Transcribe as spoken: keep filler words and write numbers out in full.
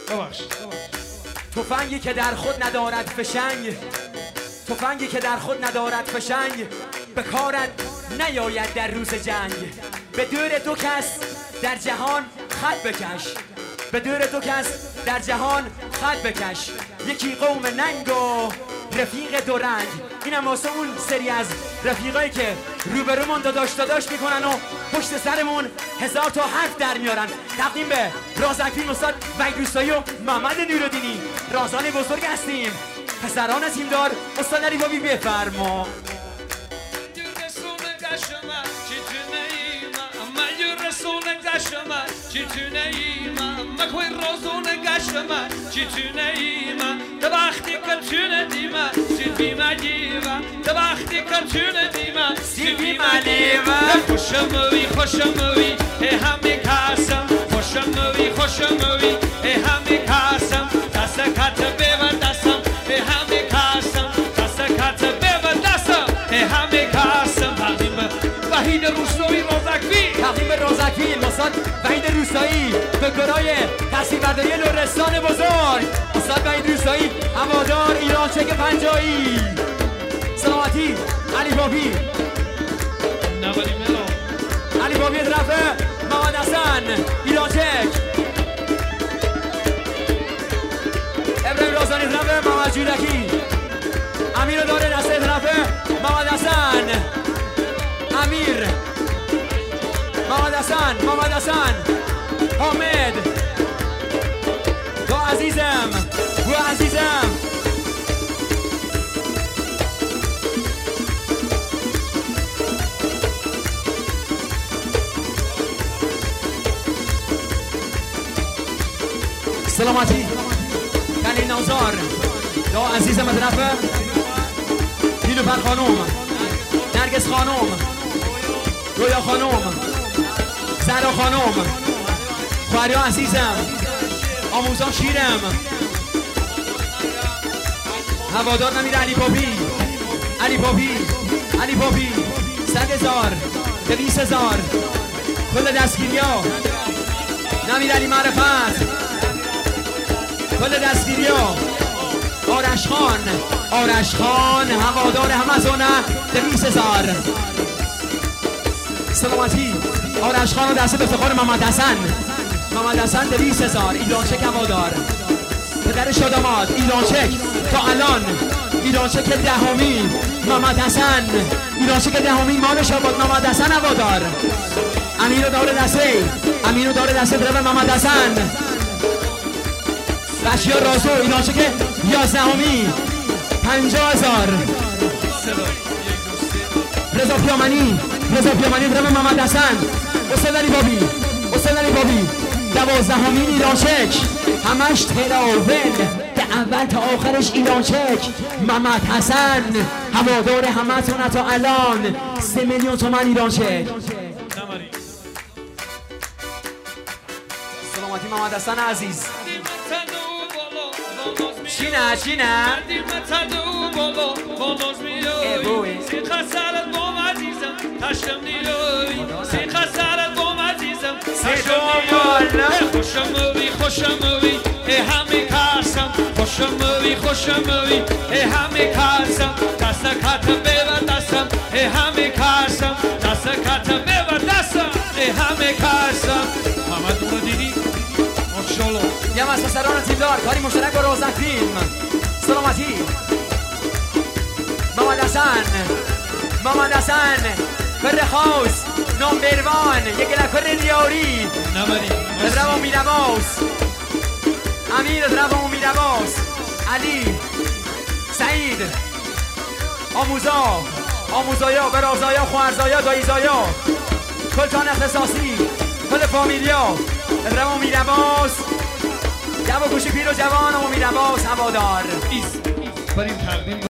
ببخش تفنگی که در خود ندارد فشنگ، تفنگی که در خود ندارد فشنگ، به کارت نیاید در روز جنگ. به دور دو کس در جهان خط بکش، به دور دو کس در جهان خط بکش. یکی قوم ننگ و رفیق دو رنگ. اینم واسه اون سری از رفیقایی که روبرومون داداش داداش میکنن و پشت سرمون هزار تا حرف در میارن. تقدیم به رازکفیلم استاد وحید روستایی و محمد نورالدینی، رازان بزرگ هستیم. پسران تیمدار استاد علی بابی بفرما. گشتم چی تو نیمم مکوی روزون گشتم چی تو نیمم ده وقتی که تو ندیمم چی بیمه دیمم ده وقتی که تو ندیمم چی بیمه دیمم خوشموی خوشموی همه کسم خوشموی خوشموی همه کسم دست کت بیو دستم همه کسم دست کت بیو دستم همه کسم تقدیم وحید روستایی رازکفیلم، تقدیم رازکفیلم استاد وحید روستایی، دکترای تصویربرداری لرستان بزرگ استاد وحید روستایی، هوادار ایرانچک پنجایی. سلامتی علی بابی نبری ملو علی بابی طرف محمد حسن ایرانچک، ابراهیم رازانی طرف محمد جولکی، امیر داره دسته طرف محمد حسن امیر، محمد حسن محمد حسن حامد با عزیزم با عزیزم سلامتی کلی نازار دا عزیزم طرف نیلوفر خانوم، نرگس خانوم، رویا خانوم، زهرا خانوم، خواریا عزیزم، آموزان شیرم، هوادار نمیر علی بابی علی بابی علی بابی صد هزار دویست هزار کل دستگیریا نمیر علی معرفت، کل دستگیریا آرش خان آرش خان هوادار همزونه دویست هزار. سلامتی آرش خان و دسته افتخار محمد حسن محمد حسن دویست هزار ایرانچک هوادار، پدر شاداماد ایرانچک تا الان ایرانچک دهمی محمد حسن، ایرانچک دهمی مالش آباد محمد حسن هوادار. امیر داره دسته امیر داره دسته طرف محمد حسن، بشیر رازو ایرانچک یازدهمی پنجاه هزار. رضا پیامنی رضا پیامنی طرف محمد حسن، استاد علی بابی استاد علی بابی دوازدهمین ایرانچک، همش تراول به اول تا آخرش ایرانچک محمد حسن هوادار همتون تا الان سه میلیون تومن ایرانچک. سلامتی محمد حسن عزیز چینه چینه تشتم نیروی سی خسارت بوم عزیزم تشتم خوشموی خوشموی همه کسم خوشموی خوشموی همه کسم دست کت بیو دستم همه کسم دست کت بیو دستم همه کسم محمد نورالدینی ماشاءالله. یم از پسران تیمدار کاری مشترک با رازکفیلم. سلامتی محمد حسن محمد حسن فرخاوس نمبر وان یک لکر ریاری ادرام میرواس امیر ادرام میرواس علی سعید آموزا آموزایا برازایا خوارزایا دایزایا کلتان اختصاصی کل فامیلیا ادرام میرواس جواب گوشی پیر و جوان و میرواس هوادار. بریم تقدیم